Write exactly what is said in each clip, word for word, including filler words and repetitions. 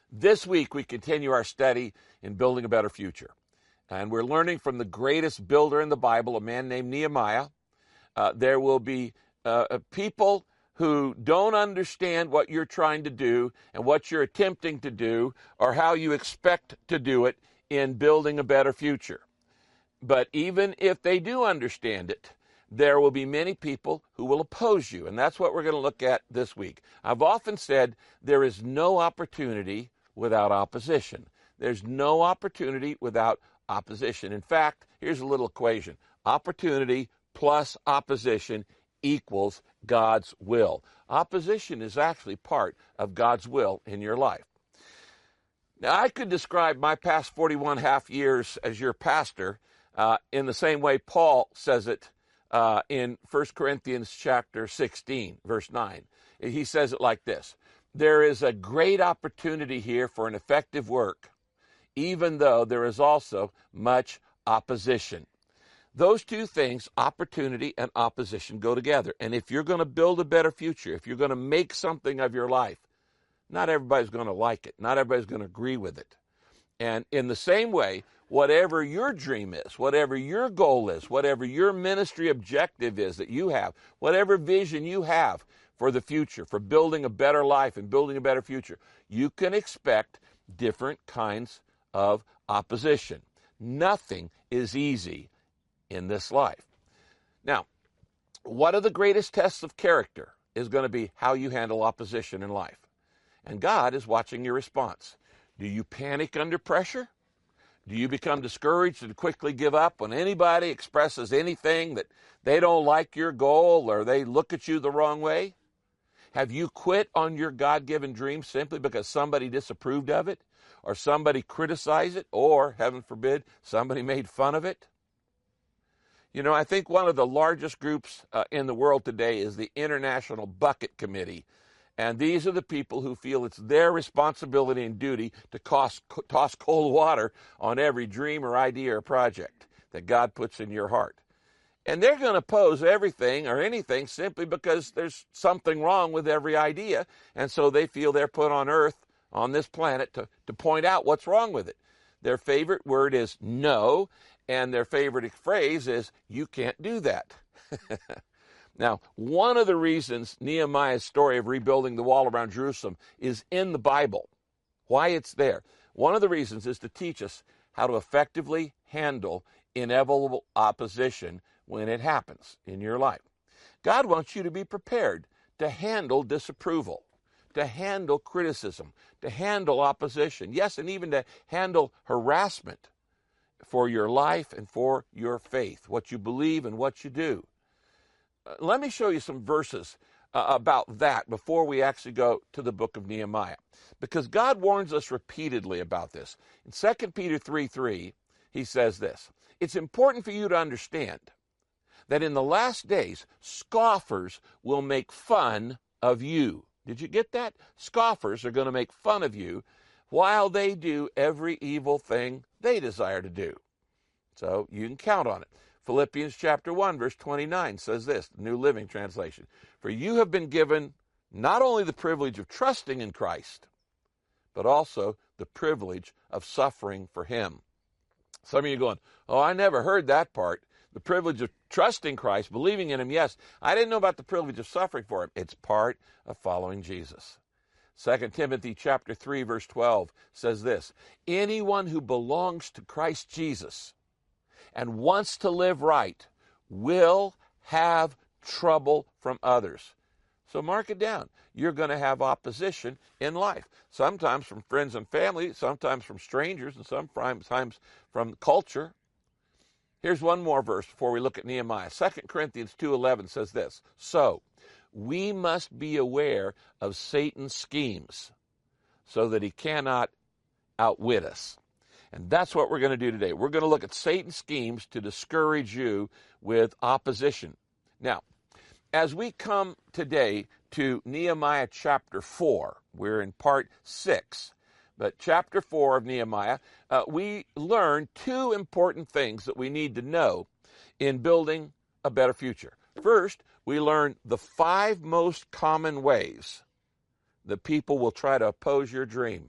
This week, we continue our study in building a better future. And we're learning from the greatest builder in the Bible, a man named Nehemiah. Uh, there will be uh, people who don't understand what you're trying to do and what you're attempting to do or how you expect to do it in building a better future. But even if they do understand it, there will be many people who will oppose you. And that's what we're going to look at this week. I've often said there is no opportunity without opposition. There's no opportunity without opposition. In fact, here's a little equation. Opportunity plus opposition equals God's will. Opposition is actually part of God's will in your life. Now, I could describe my past forty-one half years as your pastor uh, in the same way Paul says it uh, in First Corinthians chapter sixteen, verse nine. He says it like this: there is a great opportunity here for an effective work, even though there is also much opposition. Those two things, opportunity and opposition, go together. And if you're going to build a better future, if you're going to make something of your life, not everybody's going to like it. Not everybody's going to agree with it. And in the same way, whatever your dream is, whatever your goal is, whatever your ministry objective is that you have, whatever vision you have for the future, for building a better life and building a better future, you can expect different kinds of opposition. Nothing is easy in this life. Now, one of the greatest tests of character is going to be how you handle opposition in life. And God is watching your response. Do you panic under pressure? Do you become discouraged and quickly give up when anybody expresses anything that they don't like your goal or they look at you the wrong way? Have you quit on your God-given dream simply because somebody disapproved of it, or somebody criticized it, or, heaven forbid, somebody made fun of it? You know, I think one of the largest groups uh, in the world today is the International Bucket Committee. And these are the people who feel it's their responsibility and duty to toss, toss cold water on every dream or idea or project that God puts in your heart. And they're going to oppose everything or anything simply because there's something wrong with every idea. And so they feel they're put on earth, on this planet, to, to point out what's wrong with it. Their favorite word is no, and their favorite phrase is, you can't do that. Now, one of the reasons Nehemiah's story of rebuilding the wall around Jerusalem is in the Bible, why it's there, one of the reasons is to teach us how to effectively handle inevitable opposition when it happens in your life. God wants you to be prepared to handle disapproval, to handle criticism, to handle opposition, yes, and even to handle harassment for your life and for your faith, what you believe and what you do. Uh, let me show you some verses uh, about that before we actually go to the book of Nehemiah, because God warns us repeatedly about this. In Second Peter three three, he says this: it's important for you to understand that in the last days, scoffers will make fun of you. Did you get that? Scoffers are going to make fun of you while they do every evil thing they desire to do. So you can count on it. Philippians chapter one, verse twenty-nine says this, the New Living Translation: for you have been given not only the privilege of trusting in Christ, but also the privilege of suffering for him. Some of you are going, oh, I never heard that part. The privilege of trusting Christ, believing in him, yes. I didn't know about the privilege of suffering for him. It's part of following Jesus. Second Timothy chapter three, verse twelve says this: anyone who belongs to Christ Jesus and wants to live right will have trouble from others. So mark it down. You're going to have opposition in life, sometimes from friends and family, sometimes from strangers, and sometimes from culture. Here's one more verse before we look at Nehemiah. Second Corinthians two eleven says this: so we must be aware of Satan's schemes so that he cannot outwit us. And that's what we're going to do today. We're going to look at Satan's schemes to discourage you with opposition. Now, as we come today to Nehemiah chapter four, we're in part six, but chapter four of Nehemiah, uh, we learn two important things that we need to know in building a better future. First, we learn the five most common ways that people will try to oppose your dream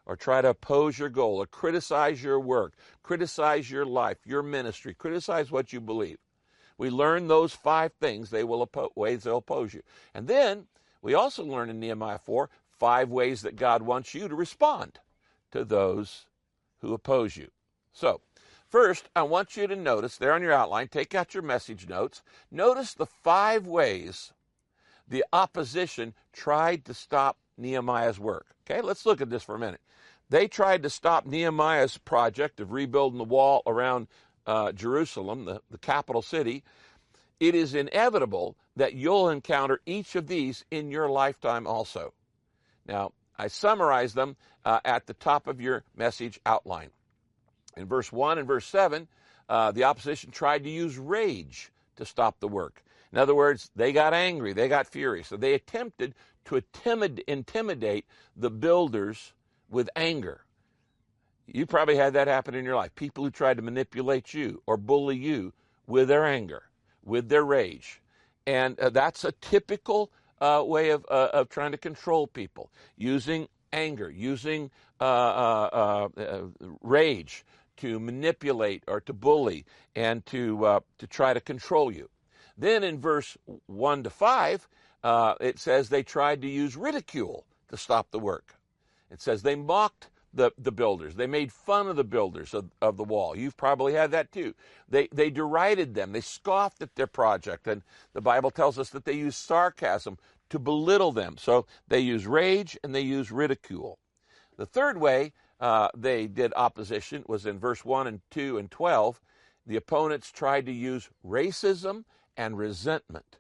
or try to oppose your goal or criticize your work, criticize your life, your ministry, criticize what you believe. We learn those five things they will oppo- ways they'll oppose you. And then we also learn in Nehemiah four five ways that God wants you to respond to those who oppose you. So, first, I want you to notice there on your outline, take out your message notes, notice the five ways the opposition tried to stop Nehemiah's work. Okay, let's look at this for a minute. They tried to stop Nehemiah's project of rebuilding the wall around uh, Jerusalem, the, the capital city. It is inevitable that you'll encounter each of these in your lifetime also. Now, I summarize them uh, at the top of your message outline. In verse one and verse seven, uh, the opposition tried to use rage to stop the work. In other words, they got angry, they got furious. So they attempted to timid, intimidate the builders with anger. You probably had that happen in your life. People who tried to manipulate you or bully you with their anger, with their rage. And uh, that's a typical uh, way of, uh, of trying to control people, using anger, using uh, uh, uh, rage to manipulate or to bully and to, uh, to try to control you. Then in verse one to five, uh, it says they tried to use ridicule to stop the work. It says they mocked the, the builders. They made fun of the builders of, of the wall. You've probably had that too. They, they derided them. They scoffed at their project. And the Bible tells us that they used sarcasm to belittle them. So they use rage and they use ridicule. The third way uh, they did opposition was in verse one and two and twelve. The opponents tried to use racism and resentment.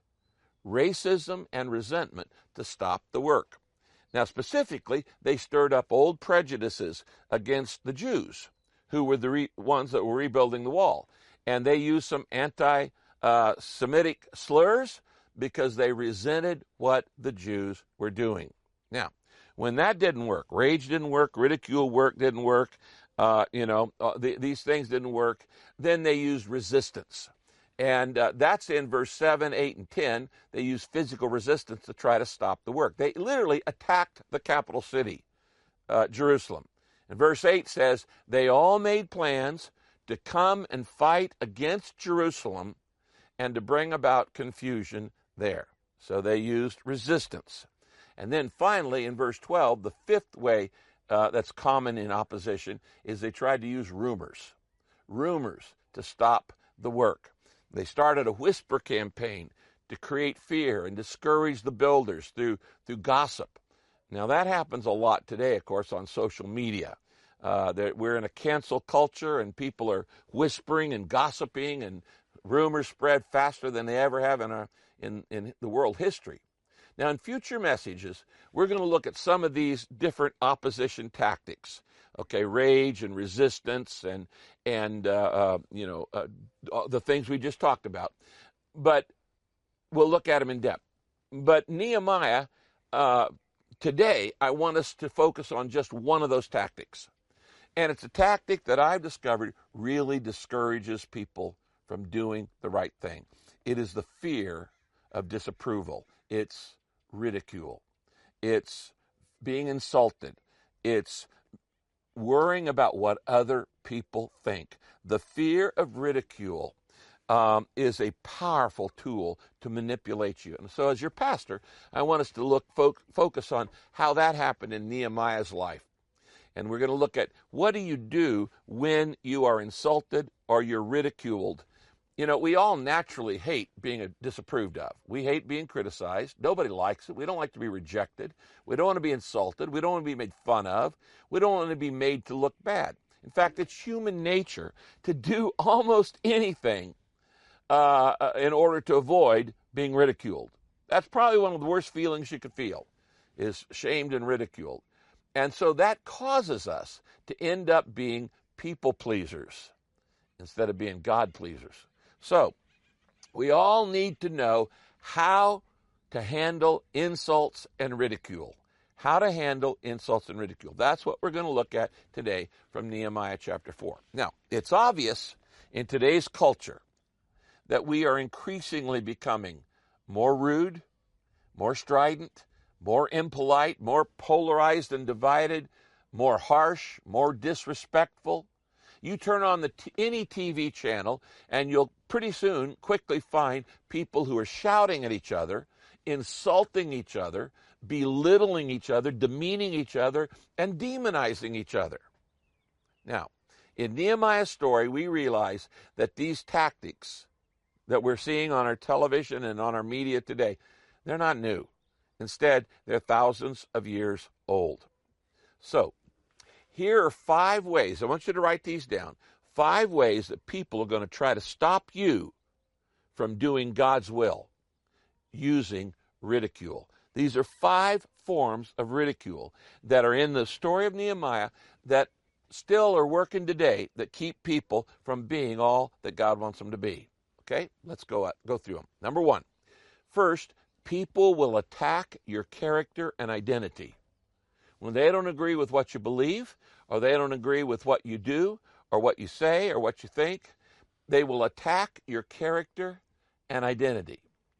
Racism and resentment to stop the work. Now, specifically, they stirred up old prejudices against the Jews, who were the re- ones that were rebuilding the wall. And they used some anti-Semitic uh, slurs because they resented what the Jews were doing. Now, when that didn't work, rage didn't work, ridicule work didn't work, uh, you know, uh, the, these things didn't work, then they used resistance. And uh, that's in verse seven, eight, and ten. They used physical resistance to try to stop the work. They literally attacked the capital city, uh, Jerusalem. And verse eight says, they all made plans to come and fight against Jerusalem and to bring about confusion there. So they used resistance. And then finally, in verse twelve, the fifth way uh, that's common in opposition is they tried to use rumors. Rumors to stop the work. They started a whisper campaign to create fear and discourage the builders through, through gossip. Now, that happens a lot today, of course, on social media. Uh, we're in a cancel culture, and people are whispering and gossiping, and rumors spread faster than they ever have in, our, in, in the world history. Now, in future messages, we're going to look at some of these different opposition tactics. Okay, rage and resistance and, and uh, uh, you know, uh, the things we just talked about. But we'll look at them in depth. But Nehemiah, uh, today, I want us to focus on just one of those tactics. And it's a tactic that I've discovered really discourages people from doing the right thing. It is the fear of disapproval. It's ridicule. It's being insulted. It's worrying about what other people think. The fear of ridicule um, is a powerful tool to manipulate you. And so as your pastor, I want us to look fo- focus on how that happened in Nehemiah's life. And we're going to look at what do you do when you are insulted or you're ridiculed. You know, we all naturally hate being disapproved of. We hate being criticized. Nobody likes it. We don't like to be rejected. We don't want to be insulted. We don't want to be made fun of. We don't want to be made to look bad. In fact, it's human nature to do almost anything uh, in order to avoid being ridiculed. That's probably one of the worst feelings you could feel, is shamed and ridiculed. And so that causes us to end up being people pleasers instead of being God pleasers. So we all need to know how to handle insults and ridicule. How to handle insults and ridicule. That's what we're going to look at today from Nehemiah chapter four. Now, it's obvious in today's culture that we are increasingly becoming more rude, more strident, more impolite, more polarized and divided, more harsh, more disrespectful. You turn on the t- any T V channel, and you'll pretty soon quickly find people who are shouting at each other, insulting each other, belittling each other, demeaning each other, and demonizing each other. Now, in Nehemiah's story, we realize that these tactics that we're seeing on our television and on our media today, they're not new. Instead, they're thousands of years old. So, here are five ways. I want you to write these down. Five ways that people are going to try to stop you from doing God's will using ridicule. These are five forms of ridicule that are in the story of Nehemiah that still are working today that keep people from being all that God wants them to be. Okay, let's go, go through them. Number one, first, people will attack your character and identity. When they don't agree with what you believe, or they don't agree with what you do, or what you say, or what you think, they will attack your character and identity.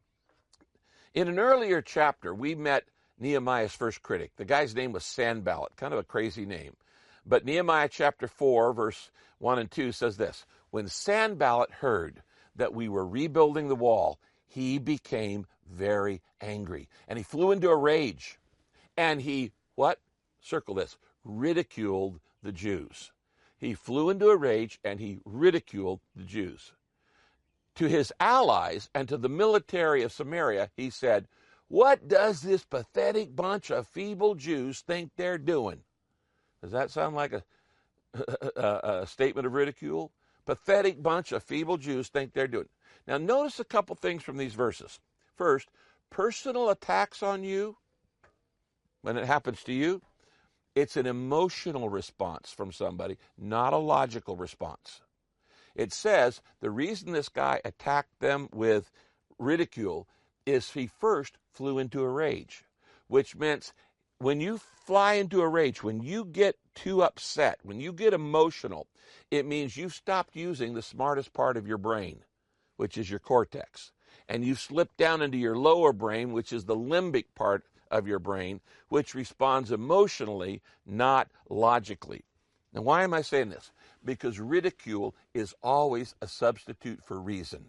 In an earlier chapter, we met Nehemiah's first critic. The guy's name was Sanballat, kind of a crazy name. But Nehemiah chapter four, verse one and two says this: when Sanballat heard that we were rebuilding the wall, he became very angry, and he flew into a rage. And he, what? Circle this, ridiculed the Jews. He flew into a rage, and he ridiculed the Jews. To his allies and to the military of Samaria, he said, "What does this pathetic bunch of feeble Jews think they're doing?" Does that sound like a, a, a statement of ridicule? Pathetic bunch of feeble Jews think they're doing. Now, notice a couple things from these verses. First, personal attacks on you, when it happens to you, it's an emotional response from somebody, not a logical response. It says the reason this guy attacked them with ridicule is he first flew into a rage, which meant when you fly into a rage, when you get too upset, when you get emotional, it means you've stopped using the smartest part of your brain, which is your cortex. And you've slipped down into your lower brain, which is the limbic part of your brain, which responds emotionally, not logically. Now, why am I saying this? Because ridicule is always a substitute for reason.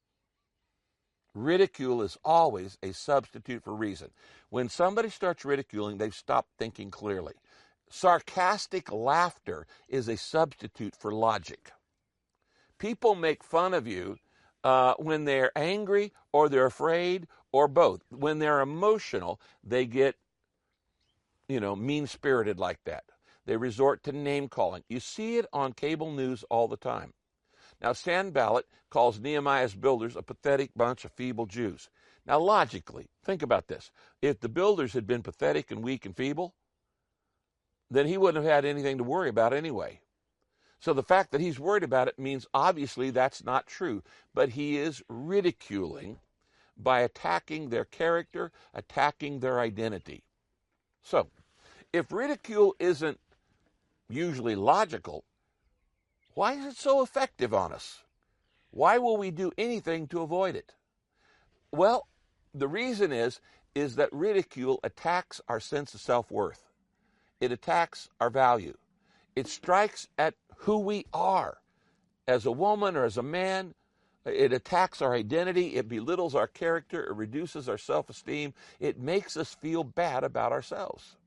Ridicule is always a substitute for reason. When somebody starts ridiculing, they've stopped thinking clearly. Sarcastic laughter is a substitute for logic. People make fun of you uh, when they're angry or they're afraid or both. When they're emotional, they get, you know, mean-spirited like that. They resort to name-calling. You see it on cable news all the time. Now, Sanballat calls Nehemiah's builders a pathetic bunch of feeble Jews. Now, logically, think about this. If the builders had been pathetic and weak and feeble, then he wouldn't have had anything to worry about anyway. So the fact that he's worried about it means obviously that's not true. But he is ridiculing by attacking their character, attacking their identity. So, if ridicule isn't usually logical, why is it so effective on us? Why will we do anything to avoid it? Well, the reason is, is that ridicule attacks our sense of self-worth. It attacks our value. It strikes at who we are as a woman or as a man. It attacks our identity. It belittles our character. It reduces our self-esteem. It makes us feel bad about ourselves.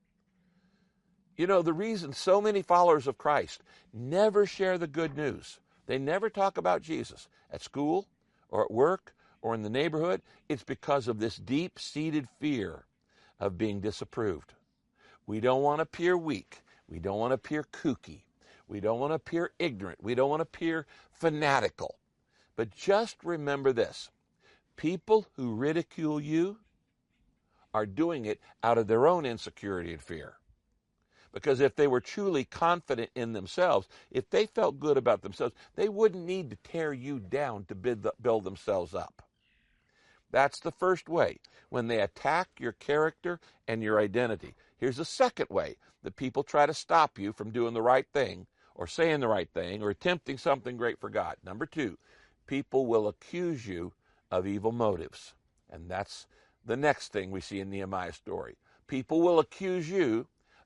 You know, the reason so many followers of Christ never share the good news, they never talk about Jesus at school or at work or in the neighborhood, it's because of this deep-seated fear of being disapproved. We don't want to appear weak. We don't want to appear kooky. We don't want to appear ignorant. We don't want to appear fanatical. But just remember this. People who ridicule you are doing it out of their own insecurity and fear. Because if they were truly confident in themselves, if they felt good about themselves, they wouldn't need to tear you down to build themselves up. That's the first way, when they attack your character and your identity. Here's the second way that people try to stop you from doing the right thing or saying the right thing or attempting something great for God. Number two, people will accuse you of evil motives. And that's the next thing we see in Nehemiah's story. People will accuse you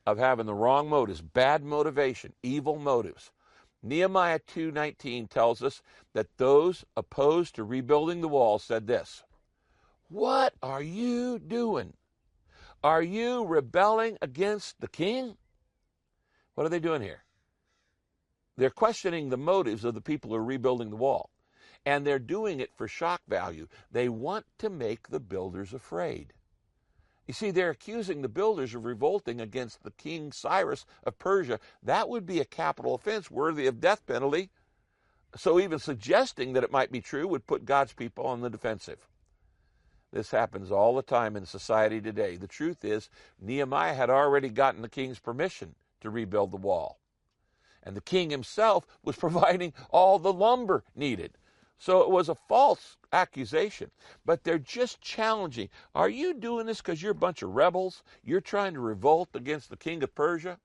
of having the wrong motives, bad motivation, evil motives. Nehemiah two nineteen tells us that those opposed to rebuilding the wall said this: "What are you doing? Are you rebelling against the king?" What are they doing here? They're questioning the motives of the people who are rebuilding the wall. And they're doing it for shock value. They want to make the builders afraid. You see, they're accusing the builders of revolting against the king Cyrus of Persia. That would be a capital offense worthy of death penalty. So even suggesting that it might be true would put God's people on the defensive. This happens all the time in society today. The truth is, Nehemiah had already gotten the king's permission to rebuild the wall. And the king himself was providing all the lumber needed. So it was a false accusation. But they're just challenging. Are you doing this because you're a bunch of rebels? You're trying to revolt against the king of Persia?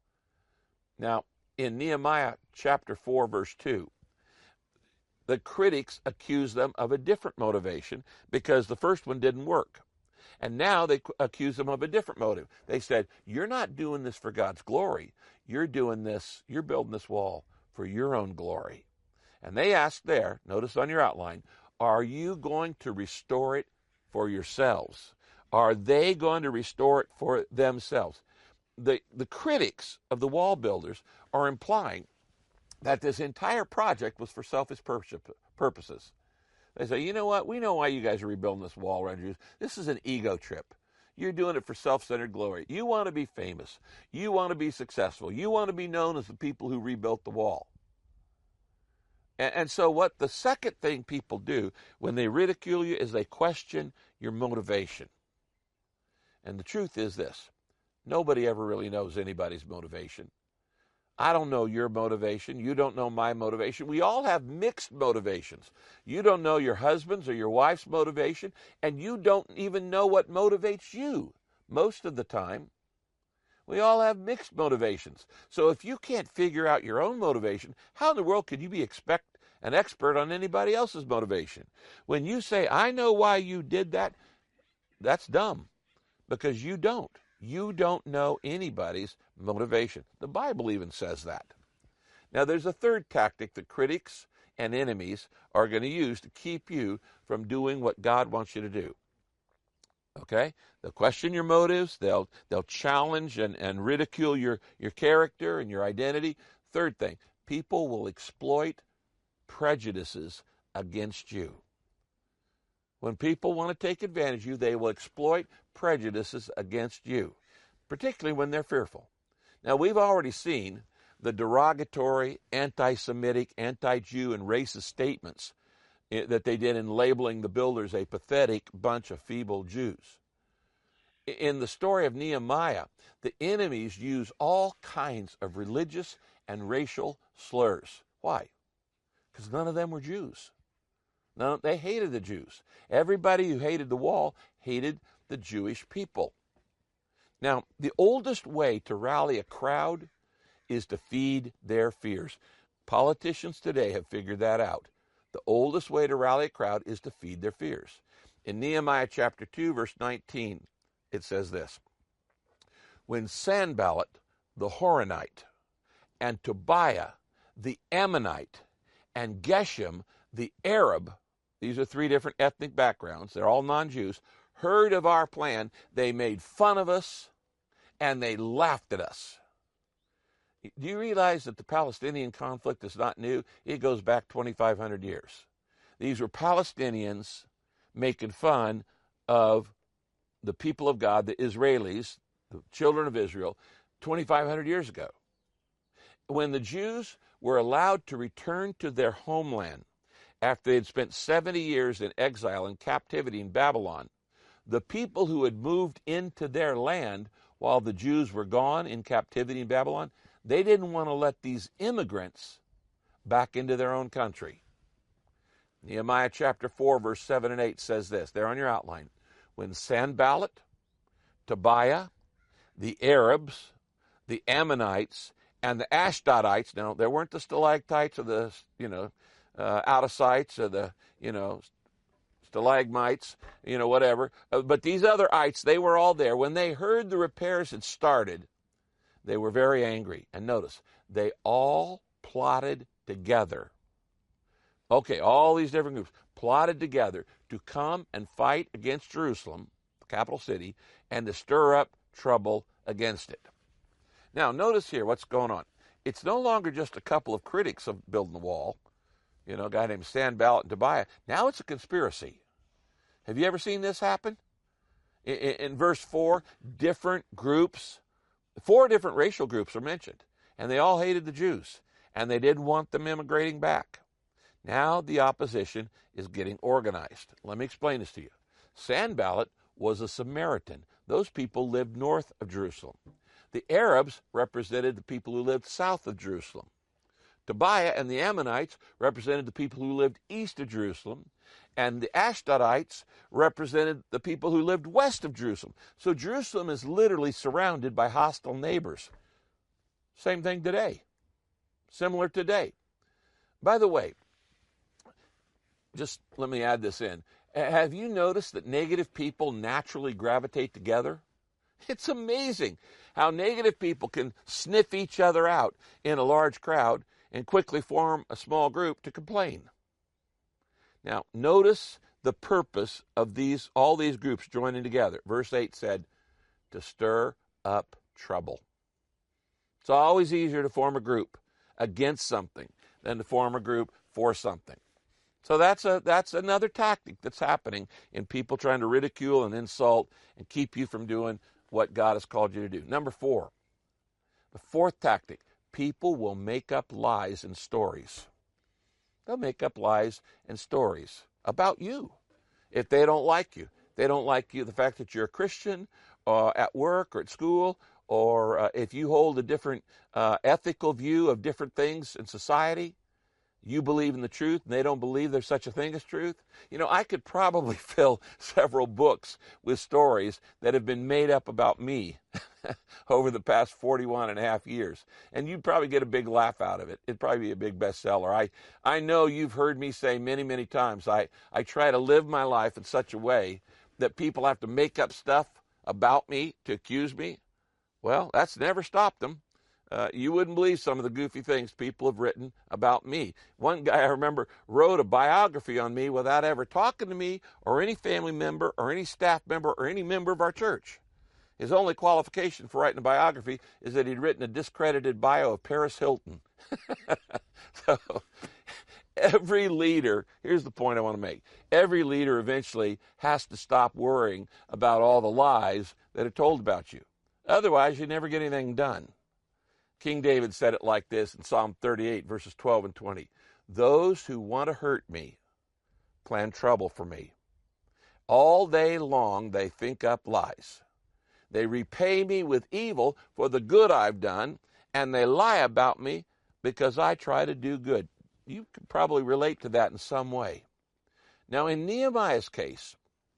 Now, in Nehemiah chapter four, verse two, the critics accuse them of a different motivation because the first one didn't work. And now they accuse them of a different motive. They said, you're not doing this for God's glory. You're doing this, you're building this wall for your own glory. And they asked there, notice on your outline, are you going to restore it for yourselves? Are they going to restore it for themselves? The, the critics of the wall builders are implying that this entire project was for selfish purposes. They say, you know what, we know why you guys are rebuilding this wall around Jews. This is an ego trip. You're doing it for self-centered glory. You want to be famous. You want to be successful. You want to be known as the people who rebuilt the wall. And, and so what the second thing people do when they ridicule you is they question your motivation. And the truth is this: nobody ever really knows anybody's motivation. I don't know your motivation. You don't know my motivation. We all have mixed motivations. You don't know your husband's or your wife's motivation, and you don't even know what motivates you most of the time. We all have mixed motivations. So if you can't figure out your own motivation, how in the world could you be expect an expert on anybody else's motivation? When you say, I know why you did that, that's dumb, because you don't. You don't know anybody's motivation. The Bible even says that. Now, there's a third tactic that critics and enemies are going to use to keep you from doing what God wants you to do. Okay? They'll question your motives. They'll they'll challenge and, and ridicule your, your character and your identity. Third thing, people will exploit prejudices against you. When people want to take advantage of you, they will exploit prejudices against you, particularly when they're fearful. Now, we've already seen the derogatory, anti-Semitic, anti-Jew, and racist statements that they did in labeling the builders a pathetic bunch of feeble Jews. In the story of Nehemiah, the enemies use all kinds of religious and racial slurs. Why? Because none of them were Jews. No, they hated the Jews. Everybody who hated the wall hated the Jewish people. Now, the oldest way to rally a crowd is to feed their fears. Politicians today have figured that out. The oldest way to rally a crowd is to feed their fears. In Nehemiah chapter two, verse nineteen, it says this: when Sanballat the Horonite and Tobiah the Ammonite and Geshem the Arab, these are three different ethnic backgrounds, they're all non-Jews, heard of our plan, they made fun of us and they laughed at us. Do you realize that the Palestinian conflict is not new? It goes back twenty-five hundred years. These were Palestinians making fun of the people of God, the Israelis, the children of Israel, twenty-five hundred years ago. When the Jews were allowed to return to their homeland after they had spent seventy years in exile and captivity in Babylon, the people who had moved into their land while the Jews were gone in captivity in Babylon, they didn't want to let these immigrants back into their own country. Nehemiah chapter four, verse seven and eight says this, there on your outline: when Sanballat, Tobiah, the Arabs, the Ammonites, and the Ashdodites, now there weren't the stalactites or the, you know, uh, out of sights or the, you know, stalagmites, you know, whatever. Uh, but these other ites, they were all there. When they heard the repairs had started, They were very angry. And notice, they all plotted together. Okay, all these different groups plotted together to come and fight against Jerusalem, the capital city, and to stir up trouble against it. Now, notice here what's going on. It's no longer just a couple of critics of building the wall, you know, a guy named Sanballat and Tobiah. Now it's a conspiracy. Have you ever seen this happen? In, in, in verse four, different groups, four different racial groups are mentioned, and they all hated the Jews, and they didn't want them immigrating back. Now the opposition is getting organized. Let me explain this to you. Sanballat was a Samaritan. Those people lived north of Jerusalem. The Arabs represented the people who lived south of Jerusalem. Tobiah and the Ammonites represented the people who lived east of Jerusalem, and the Ashdodites represented the people who lived west of Jerusalem. So Jerusalem is literally surrounded by hostile neighbors. Same thing today. Similar today. By the way, just let me add this in. Have you noticed that negative people naturally gravitate together? It's amazing how negative people can sniff each other out in a large crowd and quickly form a small group to complain. Now, notice the purpose of these, all these groups joining together. Verse eight said, to stir up trouble. It's always easier to form a group against something than to form a group for something. So that's a that's another tactic that's happening in people trying to ridicule and insult and keep you from doing what God has called you to do. Number four, the fourth tactic, people will make up lies and stories. They'll make up lies and stories about you. If they don't like you, they don't like you, the fact that you're a Christian uh, at work or at school, or uh, if you hold a different uh, ethical view of different things in society, you believe in the truth and they don't believe there's such a thing as truth. You know, I could probably fill several books with stories that have been made up about me over the past forty-one and a half years. And you'd probably get a big laugh out of it. It'd probably be a big bestseller. I, I know you've heard me say many, many times, I, I try to live my life in such a way that people have to make up stuff about me to accuse me. Well, that's never stopped them. Uh, you wouldn't believe some of the goofy things people have written about me. One guy I remember wrote a biography on me without ever talking to me or any family member or any staff member or any member of our church. His only qualification for writing a biography is that he'd written a discredited bio of Paris Hilton. So every leader, here's the point I want to make. Every leader eventually has to stop worrying about all the lies that are told about you. Otherwise, you never get anything done. King David said it like this in Psalm thirty-eight, verses twelve and twenty. Those who want to hurt me plan trouble for me. All day long they think up lies. They repay me with evil for the good I've done, and they lie about me because I try to do good. You can probably relate to that in some way. Now, in Nehemiah's case,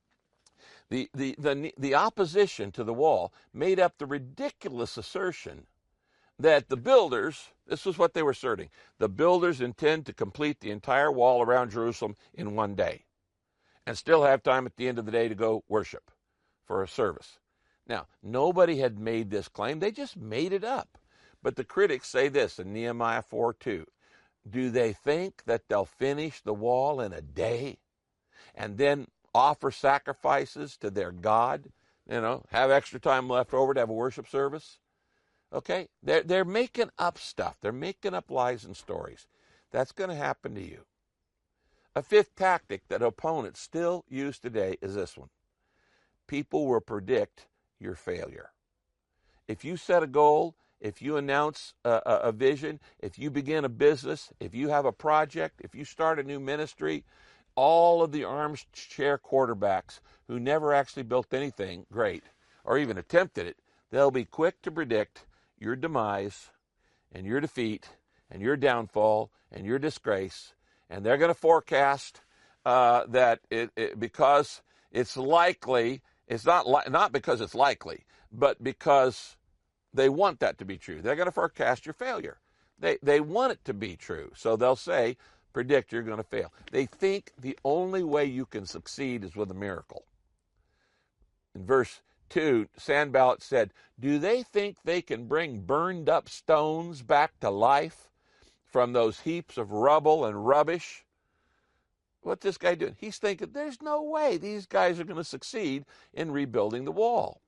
the, the, the, the opposition to the wall made up the ridiculous assertion that the builders, this was what they were asserting, the builders intend to complete the entire wall around Jerusalem in one day and still have time at the end of the day to go worship for a service. Now, nobody had made this claim. They just made it up. But the critics say this in Nehemiah four two. Do they think that they'll finish the wall in a day and then offer sacrifices to their God, you know, have extra time left over to have a worship service? Okay, they're, they're making up stuff. They're making up lies and stories. That's going to happen to you. A fifth tactic that opponents still use today is this one. People will predict your failure. If you set a goal, if you announce a, a, a vision, if you begin a business, if you have a project, if you start a new ministry, all of the armchair quarterbacks who never actually built anything great or even attempted it, they'll be quick to predict your demise and your defeat and your downfall and your disgrace. And they're going to forecast uh, that it, it, because it's likely, it's not li- not because it's likely, but because they want that to be true. They're going to forecast your failure. They, they want it to be true. So they'll say, predict you're going to fail. They think the only way you can succeed is with a miracle. In verse two, Sanballat said, do they think they can bring burned up stones back to life from those heaps of rubble and rubbish? What's this guy doing? He's thinking, there's no way these guys are going to succeed in rebuilding the wall.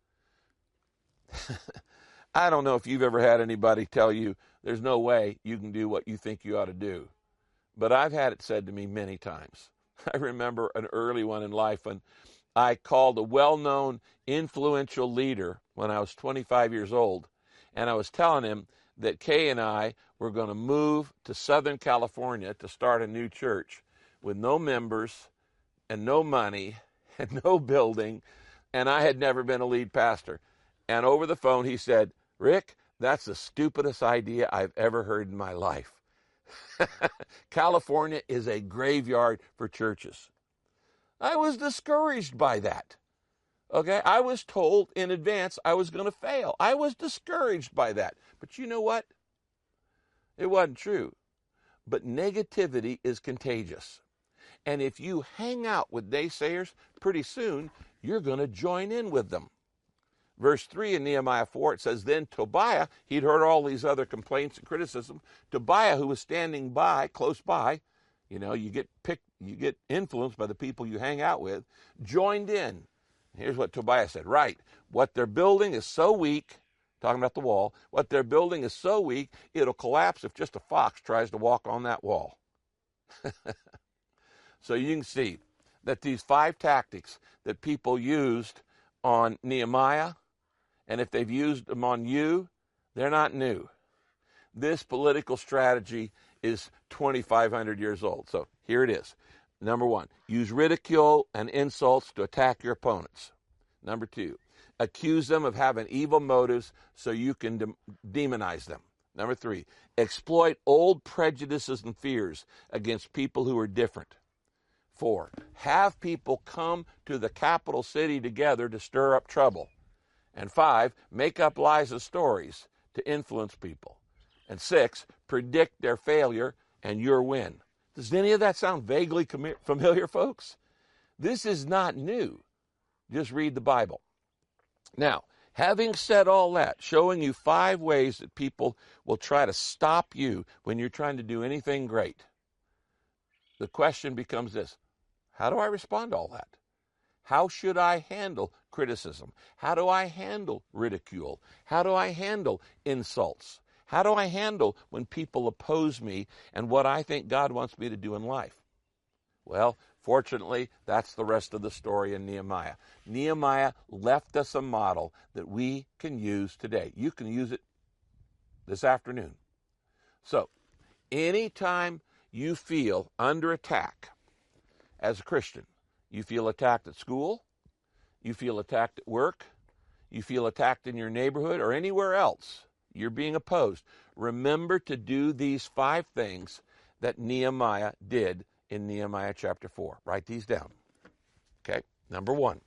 I don't know if you've ever had anybody tell you there's no way you can do what you think you ought to do. But I've had it said to me many times. I remember an early one in life when I called a well-known, influential leader when I was twenty-five years old, and I was telling him that Kay and I were going to move to Southern California to start a new church with no members and no money and no building, and I had never been a lead pastor. And over the phone he said, Rick, that's the stupidest idea I've ever heard in my life. California is a graveyard for churches. I was discouraged by that. Okay, I was told in advance I was going to fail. I was discouraged by that. But you know what? It wasn't true. But negativity is contagious. And if you hang out with naysayers, pretty soon you're going to join in with them. Verse three in Nehemiah four, it says, then Tobiah, he'd heard all these other complaints and criticism. Tobiah, who was standing by, close by, you know, you get picked, you get influenced by the people you hang out with, joined in. Here's what Tobiah said, right, what they're building is so weak, talking about the wall, what they're building is so weak, it'll collapse if just a fox tries to walk on that wall. So you can see that these five tactics that people used on Nehemiah, and if they've used them on you, they're not new. This political strategy is twenty-five hundred years old. So here it is. Number one, use ridicule and insults to attack your opponents. Number two, accuse them of having evil motives so you can de- demonize them. Number three, exploit old prejudices and fears against people who are different. Four, have people come to the capital city together to stir up trouble. And five, make up lies and stories to influence people. And six, predict their failure and your win. Does any of that sound vaguely familiar, folks? This is not new. Just read the Bible. Now, having said all that, showing you five ways that people will try to stop you when you're trying to do anything great, the question becomes this: how do I respond to all that? How should I handle criticism? How do I handle ridicule? How do I handle insults? How do I handle when people oppose me and what I think God wants me to do in life? Well, fortunately, that's the rest of the story in Nehemiah. Nehemiah left us a model that we can use today. You can use it this afternoon. So, anytime you feel under attack as a Christian, you feel attacked at school, you feel attacked at work, you feel attacked in your neighborhood or anywhere else, you're being opposed, remember to do these five things that Nehemiah did in Nehemiah chapter four. Write these down. Okay, number one,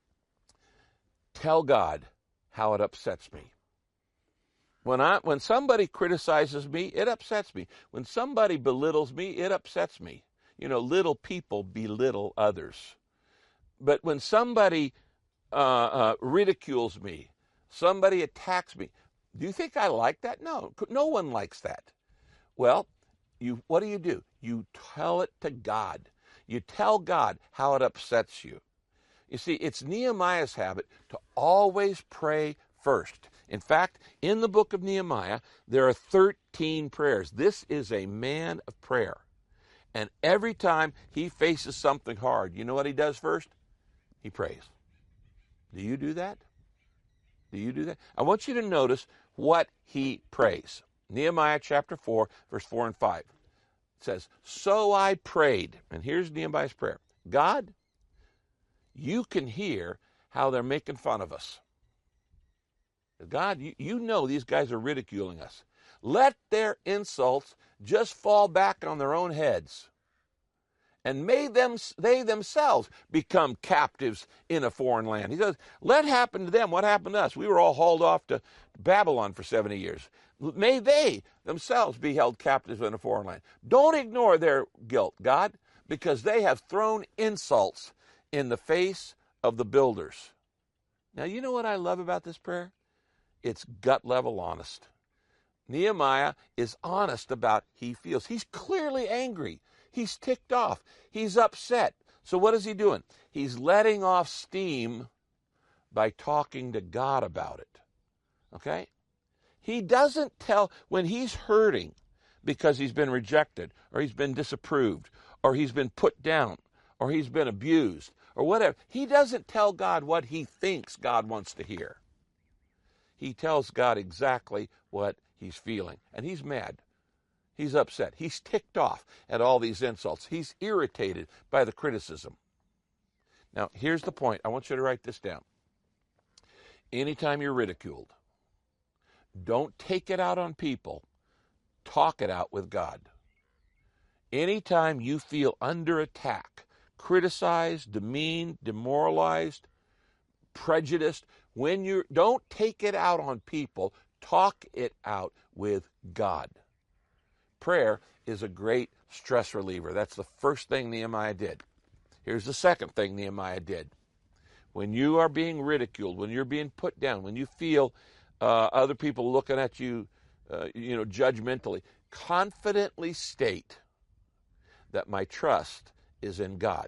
tell God how it upsets me. When I when somebody criticizes me, it upsets me. When somebody belittles me, it upsets me. You know, little people belittle others. But when somebody uh, uh, ridicules me, somebody attacks me, do you think I like that? No, no one likes that. Well, you what do you do? You tell it to God. You tell God how it upsets you. You see, it's Nehemiah's habit to always pray first. In fact, in the book of Nehemiah, there are thirteen prayers. This is a man of prayer. And every time he faces something hard, you know what he does first? He prays. Do you do that? Do you do that? I want you to notice what he prays. Nehemiah chapter four, verse four and five. It says, so I prayed. And here's Nehemiah's prayer. God, you can hear how they're making fun of us. God, you, you know these guys are ridiculing us. Let their insults just fall back on their own heads. And may them they themselves become captives in a foreign land. He says, let happen to them what happened to us. We were all hauled off to Babylon for seventy years. May they themselves be held captives in a foreign land. Don't ignore their guilt, God, because they have thrown insults in the face of the builders. Now, you know what I love about this prayer? It's gut level honest. Nehemiah is honest about he feels. He's clearly angry. He's ticked off. He's upset. So what is he doing? He's letting off steam by talking to God about it. Okay? He doesn't tell when he's hurting because he's been rejected or he's been disapproved or he's been put down or he's been abused or whatever. He doesn't tell God what he thinks God wants to hear. He tells God exactly what he's feeling. And he's mad. He's upset. He's ticked off at all these insults. He's irritated by the criticism. Now, here's the point. I want you to write this down. Anytime you're ridiculed, don't take it out on people. Talk it out with God. Anytime you feel under attack, criticized, demeaned, demoralized, prejudiced, when you don't take it out on people, talk it out with God. Prayer is a great stress reliever. That's the first thing Nehemiah did. Here's the second thing Nehemiah did. When you are being ridiculed, when you're being put down, when you feel uh, other people looking at you, uh, you know, judgmentally, confidently state that my trust is in God.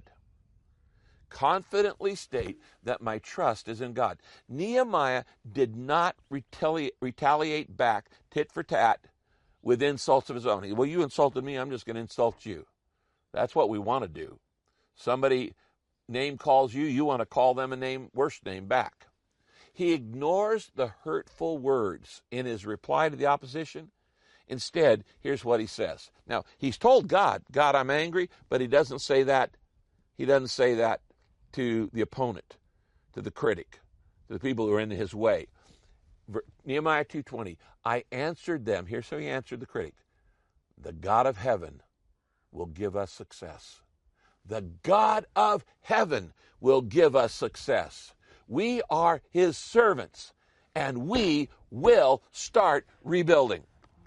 Confidently state that my trust is in God. Nehemiah did not retaliate, retaliate back, tit for tat, with insults of his own. Well, you insulted me, I'm just going to insult you. That's what we want to do. Somebody name calls you, you want to call them a name, worse name back. He ignores the hurtful words in his reply to the opposition. Instead, here's what he says. Now, he's told God, God, I'm angry, but he doesn't say that. He doesn't say that to the opponent, to the critic, to the people who are in his way. Nehemiah two twenty, I answered them. Here's how he answered the critic. The God of heaven will give us success. The God of heaven will give us success. We are his servants, and we will start rebuilding.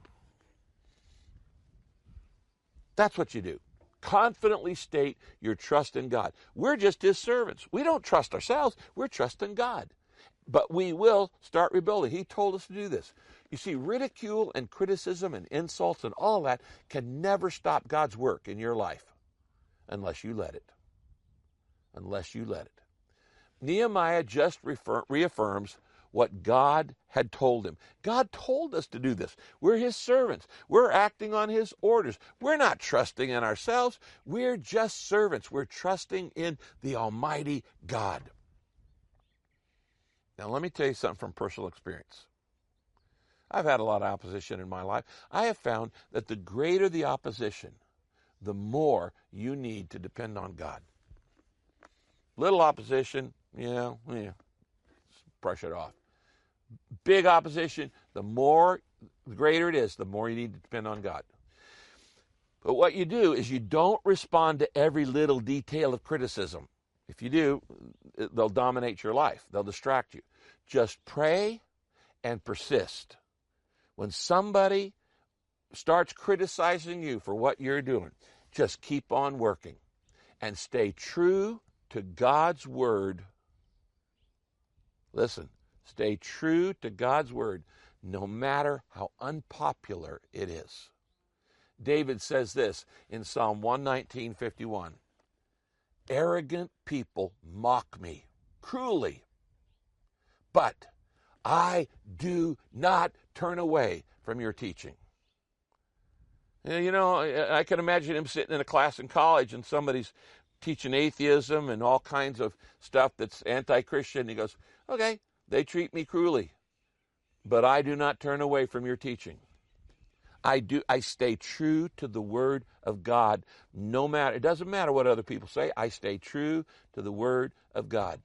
That's what you do. Confidently state your trust in God. We're just his servants. We don't trust ourselves. We're trusting God. But we will start rebuilding. He told us to do this. You see, ridicule and criticism and insults and all that can never stop God's work in your life unless you let it. Unless you let it. Nehemiah just refer, reaffirms what God had told him. God told us to do this. We're his servants. We're acting on his orders. We're not trusting in ourselves. We're just servants. We're trusting in the Almighty God. Now, let me tell you something from personal experience. I've had a lot of opposition in my life. I have found that the greater the opposition, the more you need to depend on God. Little opposition, yeah, yeah, brush it off. Big opposition, the more, the greater it is, the more you need to depend on God. But what you do is you don't respond to every little detail of criticism. If you do, they'll dominate your life. They'll distract you. Just pray and persist. When somebody starts criticizing you for what you're doing, just keep on working and stay true to God's word. Listen, stay true to God's word no matter how unpopular it is. David says this in Psalm one nineteen, fifty-one. Arrogant people mock me cruelly, but I do not turn away from your teaching. You know, I can imagine him sitting in a class in college and somebody's teaching atheism and all kinds of stuff that's anti-Christian. He goes, okay, they treat me cruelly, but I do not turn away from your teaching. I do. I stay true to the word of God. No matter, it doesn't matter what other people say. I stay true to the word of God.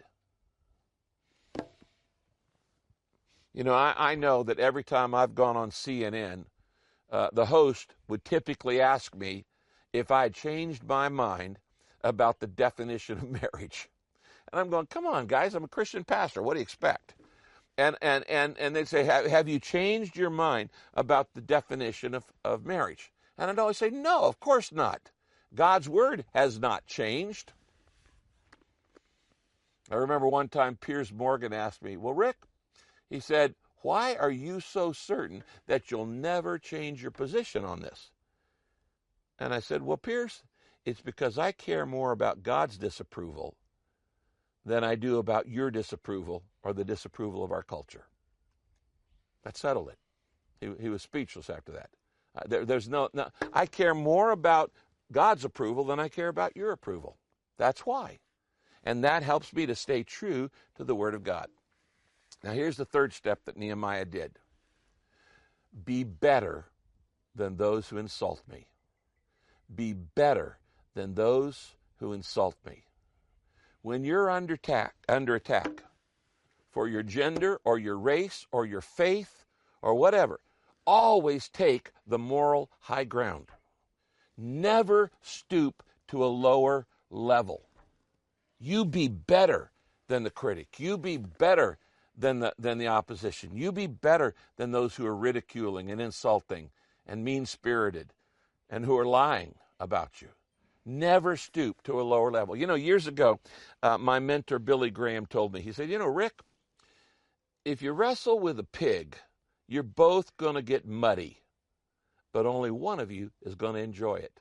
You know, I, I know that every time I've gone on C N N, uh, the host would typically ask me if I had changed my mind about the definition of marriage. And I'm going, come on, guys, I'm a Christian pastor. What do you expect? And and and, and they'd say, have, have you changed your mind about the definition of, of marriage? And I'd always say, no, of course not. God's word has not changed. I remember one time Piers Morgan asked me, well, Rick, he said, why are you so certain that you'll never change your position on this? And I said, well, Piers, it's because I care more about God's disapproval than I do about your disapproval or the disapproval of our culture. That settled it. He, he was speechless after that. Uh, there, there's no, no, I care more about God's approval than I care about your approval. That's why. And that helps me to stay true to the Word of God. Now, here's the third step that Nehemiah did. Be better than those who insult me. Be better than those who insult me. When you're under attack, under attack for your gender or your race or your faith or whatever, always take the moral high ground. Never stoop to a lower level. You be better than the critic. You be better than the, than the opposition. You be better than those who are ridiculing and insulting and mean-spirited and who are lying about you. Never stoop to a lower level. You know, years ago, uh, my mentor Billy Graham told me, he said, you know, Rick, if you wrestle with a pig, you're both going to get muddy, but only one of you is going to enjoy it.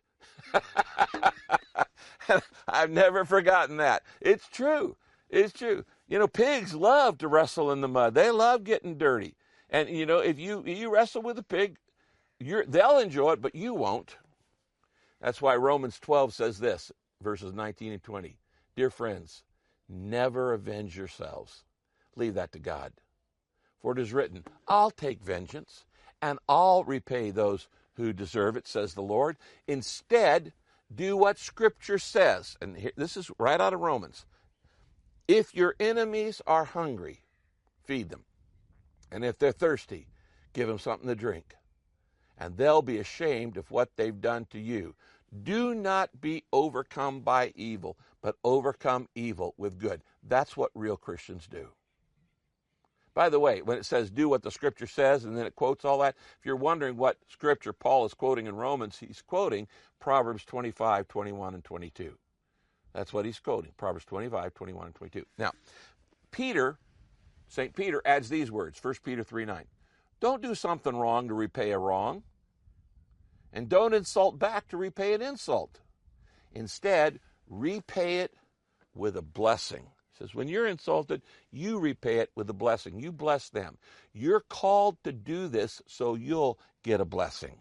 I've never forgotten that. It's true. It's true. You know, pigs love to wrestle in the mud. They love getting dirty. And, you know, if you you wrestle with a pig, you're, they'll enjoy it, but you won't. That's why Romans twelve says this, verses nineteen and twenty. Dear friends, never avenge yourselves. Leave that to God. For it is written, I'll take vengeance, and I'll repay those who deserve it, says the Lord. Instead, do what Scripture says. And here, this is right out of Romans. If your enemies are hungry, feed them. And if they're thirsty, give them something to drink. And they'll be ashamed of what they've done to you. Do not be overcome by evil, but overcome evil with good. That's what real Christians do. By the way, when it says do what the Scripture says, and then it quotes all that, if you're wondering what Scripture Paul is quoting in Romans, he's quoting Proverbs twenty-five, twenty-one, and twenty-two. That's what he's quoting, Proverbs twenty-five, twenty-one, and twenty-two. Now, Peter, Saint Peter adds these words, First Peter three nine. Don't do something wrong to repay a wrong, and don't insult back to repay an insult. Instead, repay it with a blessing. It says, when you're insulted, you repay it with a blessing. You bless them. You're called to do this so you'll get a blessing.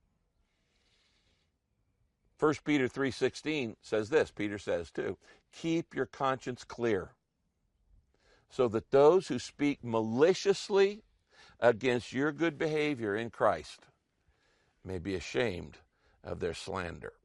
First Peter three sixteen says this, Peter says too, keep your conscience clear so that those who speak maliciously against your good behavior in Christ may be ashamed of their slander.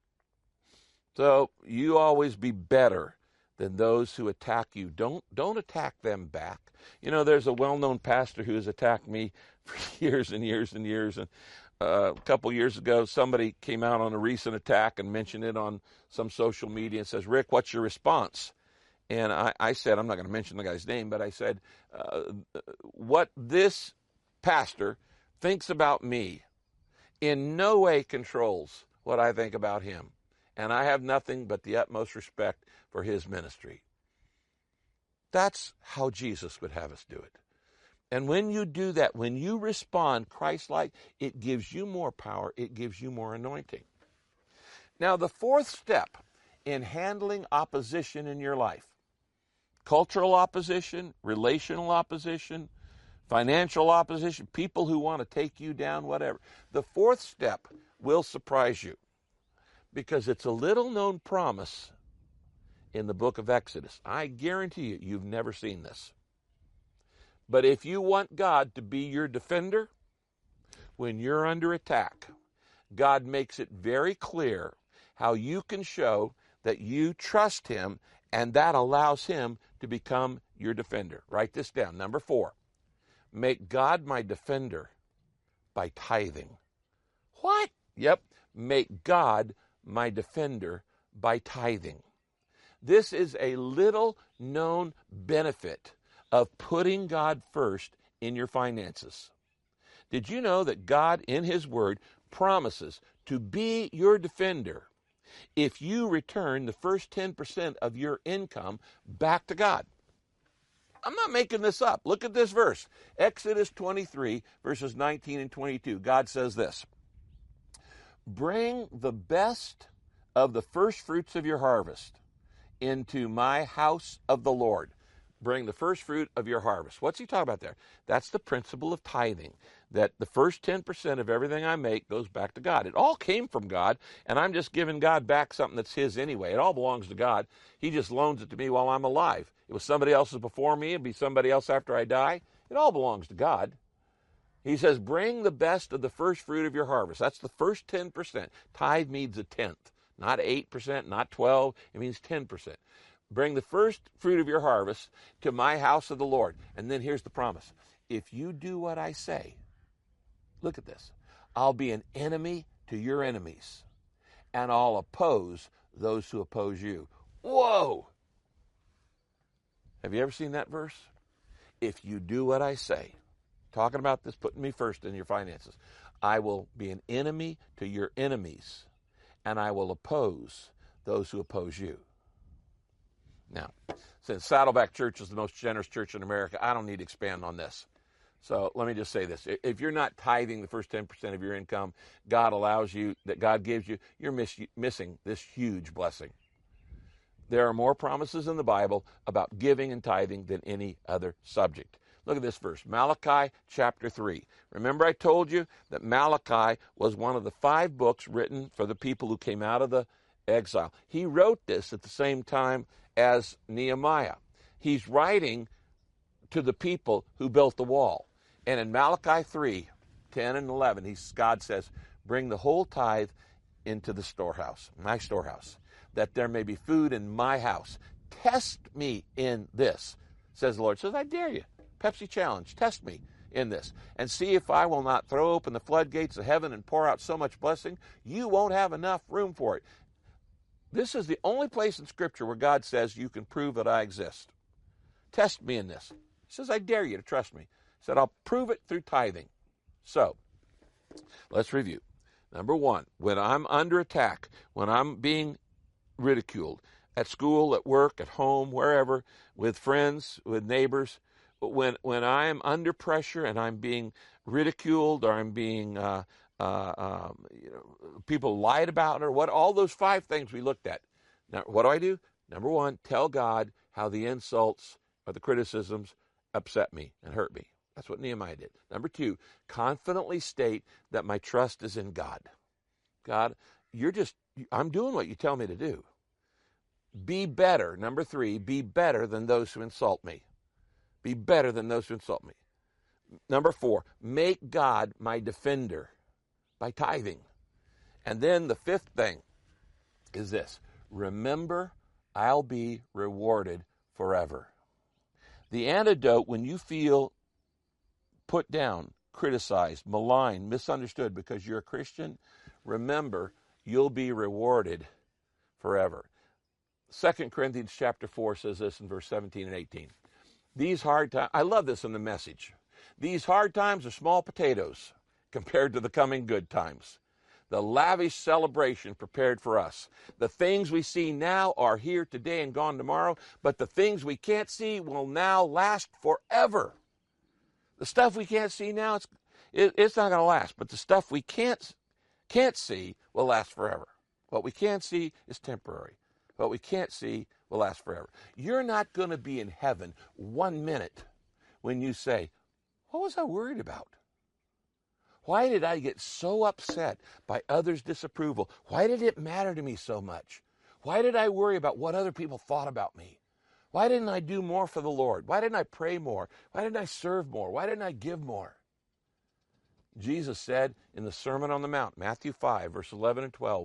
So you always be better than those who attack you. Don't, don't attack them back. You know, there's a well-known pastor who has attacked me for years and years and years. And uh, a couple years ago, somebody came out on a recent attack and mentioned it on some social media and says, Rick, what's your response? And I, I said, I'm not going to mention the guy's name, but I said, uh, what this pastor thinks about me in no way controls what I think about him. And I have nothing but the utmost respect for his ministry. That's how Jesus would have us do it. And when you do that, when you respond Christ-like, it gives you more power. It gives you more anointing. Now, the fourth step in handling opposition in your life, cultural opposition, relational opposition, financial opposition, people who want to take you down, whatever. The fourth step will surprise you because it's a little-known promise in the book of Exodus. I guarantee you, you've never seen this. But if you want God to be your defender, when you're under attack, God makes it very clear how you can show that you trust him, and that allows him to become your defender. Write this down. Number four, make God my defender by tithing. What? Yep. Make God my defender by tithing. This is a little known benefit of putting God first in your finances. Did you know that God in his word promises to be your defender if you return the first ten percent of your income back to God. I'm not making this up. Look at this verse. Exodus twenty-three, verses nineteen and twenty-two. God says this, bring the best of the first fruits of your harvest into my house of the Lord. Bring the first fruit of your harvest. What's he talking about there? That's the principle of tithing, that the first ten percent of everything I make goes back to God. It all came from God, and I'm just giving God back something that's his anyway. It all belongs to God. He just loans it to me while I'm alive. It was somebody else's before me. It'll be somebody else after I die. It all belongs to God. He says, bring the best of the first fruit of your harvest. That's the first ten percent. Tithe means a tenth, not eight percent, not twelve. It means ten percent. Bring the first fruit of your harvest to my house of the Lord. And then here's the promise. If you do what I say, look at this, I'll be an enemy to your enemies, and I'll oppose those who oppose you. Whoa! Have you ever seen that verse? If you do what I say, talking about this, putting me first in your finances, I will be an enemy to your enemies, and I will oppose those who oppose you. Now, since Saddleback Church is the most generous church in America, I don't need to expand on this. So let me just say this. If you're not tithing the first ten percent of your income God allows you, that God gives you, you're miss, missing this huge blessing. There are more promises in the Bible about giving and tithing than any other subject. Look at this verse, Malachi chapter three. Remember I told you that Malachi was one of the five books written for the people who came out of the exile. He wrote this at the same time as Nehemiah. He's writing to the people who built the wall. And in Malachi three, ten and eleven, he's, God says, bring the whole tithe into the storehouse, my storehouse, that there may be food in my house. Test me in this, says the Lord. Says, I dare you. Pepsi challenge. Test me in this and see if I will not throw open the floodgates of heaven and pour out so much blessing, you won't have enough room for it. This is the only place in Scripture where God says you can prove that I exist. Test me in this. He says, I dare you to trust me. He said, I'll prove it through tithing. So, let's review. Number one, when I'm under attack, when I'm being ridiculed, at school, at work, at home, wherever, with friends, with neighbors, when when I'm under pressure and I'm being ridiculed or I'm being uh, Uh, um, you know, people lied about her, what, all those five things we looked at. Now, what do I do? Number one, tell God how the insults or the criticisms upset me and hurt me. That's what Nehemiah did. Number two, confidently state that my trust is in God. God, you're just, I'm doing what you tell me to do. Be better. Number three, be better than those who insult me. Be better than those who insult me. Number four, make God my defender by tithing. And then the fifth thing is this. Remember, I'll be rewarded forever. The antidote when you feel put down, criticized, maligned, misunderstood because you're a Christian, remember, you'll be rewarded forever. Second Corinthians chapter four says this in verse seventeen and eighteen. These hard times, I love this in the Message. These hard times are small potatoes compared to the coming good times. The lavish celebration prepared for us. The things we see now are here today and gone tomorrow, but the things we can't see will now last forever. The stuff we can't see now, it's, it, it's not going to last, but the stuff we can't, can't see will last forever. What we can see is temporary. What we can't see will last forever. You're not going to be in heaven one minute when you say, what was I worried about? Why did I get so upset by others' disapproval? Why did it matter to me so much? Why did I worry about what other people thought about me? Why didn't I do more for the Lord? Why didn't I pray more? Why didn't I serve more? Why didn't I give more? Jesus said in the Sermon on the Mount, Matthew five, verse eleven and twelve,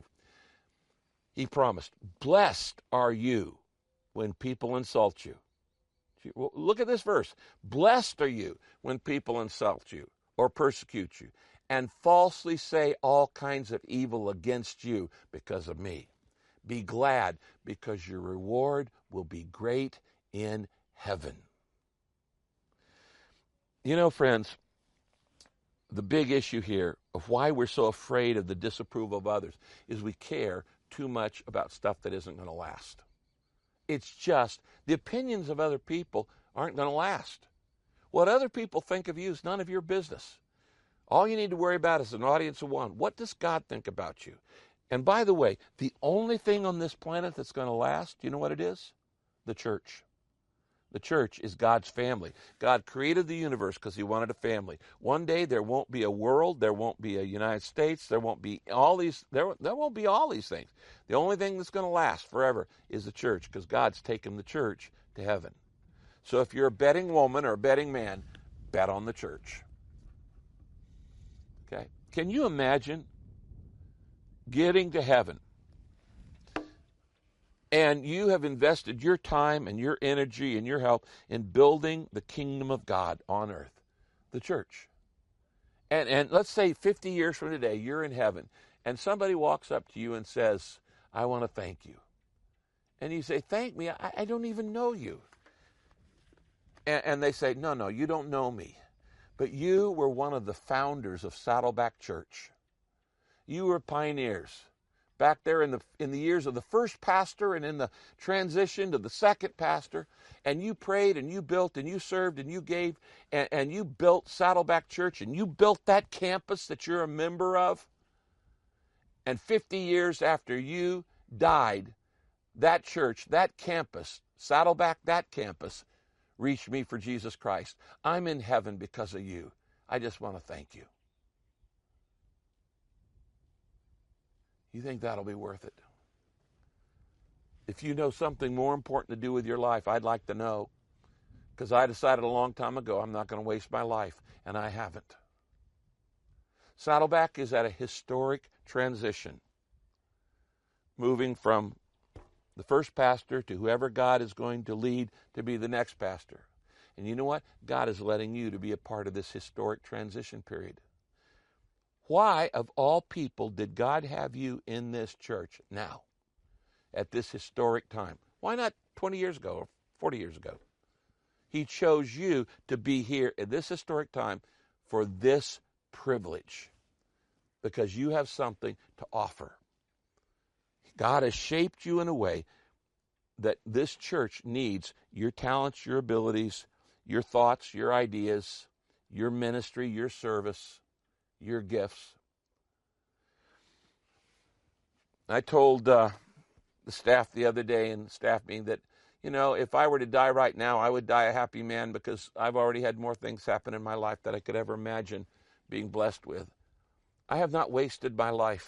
he promised, blessed are you when people insult you. Look at this verse. Blessed are you when people insult you or persecute you and falsely say all kinds of evil against you because of me. Be glad, because your reward will be great in heaven. You know, friends, the big issue here of why we're so afraid of the disapproval of others is we care too much about stuff that isn't going to last. It's just the opinions of other people aren't going to last. What other people think of you is none of your business. All you need to worry about is an audience of one. What does God think about you? And by the way, the only thing on this planet that's going to last, you know what it is? The church. The church is God's family. God created the universe because he wanted a family. One day there won't be a world, there won't be a United States, there won't be all these, there, there won't be all these things. The only thing that's going to last forever is the church, because God's taken the church to heaven. So if you're a betting woman or a betting man, bet on the church. Okay? Can you imagine getting to heaven and you have invested your time and your energy and your help in building the kingdom of God on earth, the church. And and let's say fifty years from today, you're in heaven, and somebody walks up to you and says, I want to thank you. And you say, thank me? I, I don't even know you. And, and they say, no, no, you don't know me. But you were one of the founders of Saddleback Church. You were pioneers. Back there in the in the years of the first pastor and in the transition to the second pastor, and you prayed and you built and you served and you gave and, and you built Saddleback Church and you built that campus that you're a member of. And fifty years after you died, that church, that campus, Saddleback, that campus, reached me for Jesus Christ. I'm in heaven because of you. I just want to thank you. You think that'll be worth it? If you know something more important to do with your life, I'd like to know. Because I decided a long time ago I'm not going to waste my life, and I haven't. Saddleback is at a historic transition, moving from the first pastor to whoever God is going to lead to be the next pastor. And you know what? God is letting you to be a part of this historic transition period. Why, of all people, did God have you in this church now, at this historic time? Why not twenty years ago or forty years ago? He chose you to be here at this historic time for this privilege, because you have something to offer. God has shaped you in a way that this church needs your talents, your abilities, your thoughts, your ideas, your ministry, your service, your gifts. I told uh, the staff the other day in the staff meeting that, you know, if I were to die right now, I would die a happy man, because I've already had more things happen in my life that I could ever imagine being blessed with. I have not wasted my life.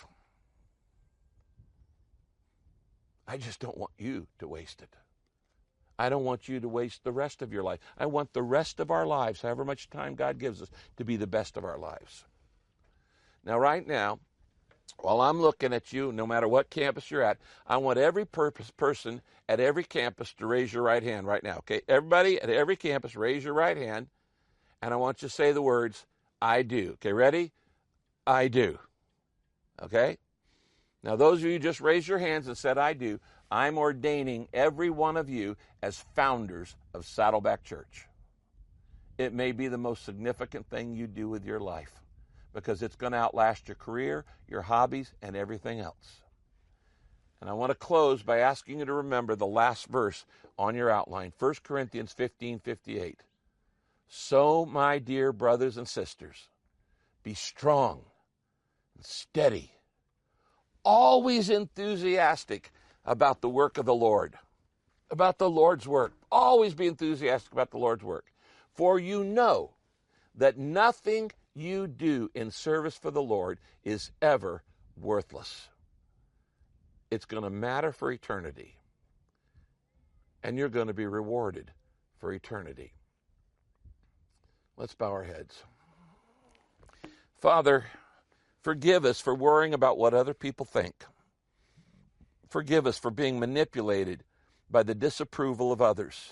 I just don't want you to waste it. I don't want you to waste the rest of your life. I want the rest of our lives, however much time God gives us, to be the best of our lives. Now, right now, while I'm looking at you, no matter what campus you're at, I want every purpose, person at every campus to raise your right hand right now, okay? Everybody at every campus, raise your right hand, and I want you to say the words, I do. Okay, ready? I do. Okay? Now, those of you who just raised your hands and said, I do, I'm ordaining every one of you as founders of Saddleback Church. It may be the most significant thing you do with your life, because it's going to outlast your career, your hobbies, and everything else. And I want to close by asking you to remember the last verse on your outline, First Corinthians fifteen fifty-eight. So, my dear brothers and sisters, be strong and steady, always enthusiastic about the work of the Lord, about the Lord's work. Always be enthusiastic about the Lord's work. For you know that nothing you do in service for the Lord is ever worthless. It's going to matter for eternity, and you're going to be rewarded for eternity. Let's bow our heads. Father, forgive us for worrying about what other people think. Forgive us for being manipulated by the disapproval of others.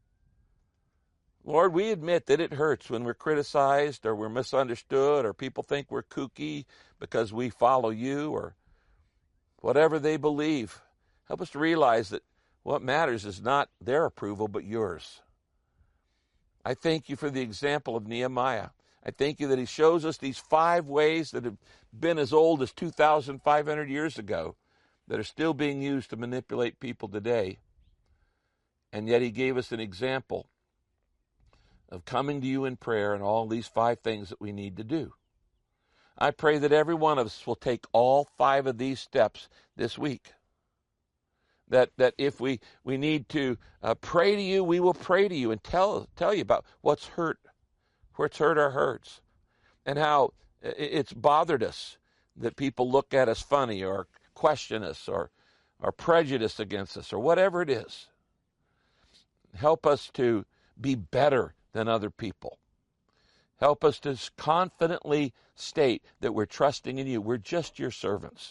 Lord, we admit that it hurts when we're criticized or we're misunderstood or people think we're kooky because we follow you or whatever they believe. Help us to realize that what matters is not their approval but yours. I thank you for the example of Nehemiah. I thank you that he shows us these five ways that have been as old as two thousand five hundred years ago that are still being used to manipulate people today. And yet he gave us an example of coming to you in prayer and all these five things that we need to do. I pray that every one of us will take all five of these steps this week. That that if we, we need to uh, pray to you, we will pray to you and tell tell you about what's hurt, what's hurt our hurts, and how it's bothered us that people look at us funny or question us or are prejudiced against us or whatever it is. Help us to be better than other people. Help us to confidently state that we're trusting in you. We're just your servants.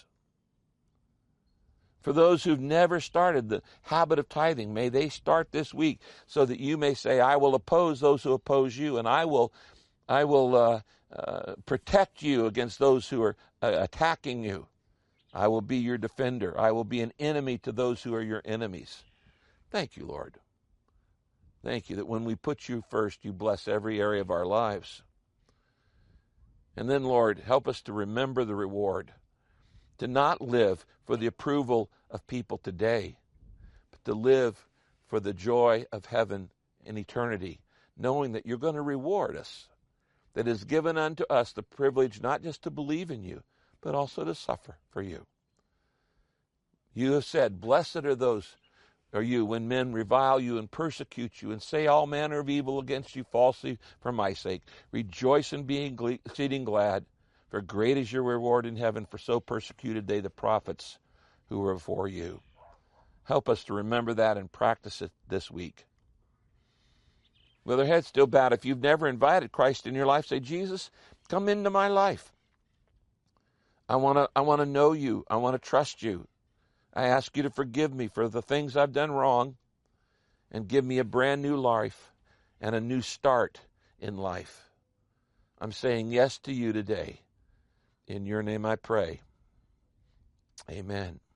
For those who've never started the habit of tithing, may they start this week so that you may say, I will oppose those who oppose you, and I will I will uh, uh, protect you against those who are uh, attacking you. I will be your defender. I will be an enemy to those who are your enemies. Thank you, Lord. Thank you that when we put you first, you bless every area of our lives. And then, Lord, help us to remember the reward, to not live for the approval of people today, but to live for the joy of heaven and eternity, knowing that you're going to reward us, that is given unto us the privilege not just to believe in you, but also to suffer for you. You have said, blessed are those are you when men revile you and persecute you and say all manner of evil against you falsely for my sake. Rejoice in being gle- exceeding glad, for great is your reward in heaven, for so persecuted they the prophets who were before you. Help us to remember that and practice it this week. With our heads still bowed, if you've never invited Christ in your life, say, Jesus, come into my life. I want to I want to know you. I want to trust you. I ask you to forgive me for the things I've done wrong and give me a brand new life and a new start in life. I'm saying yes to you today. In your name I pray. Amen.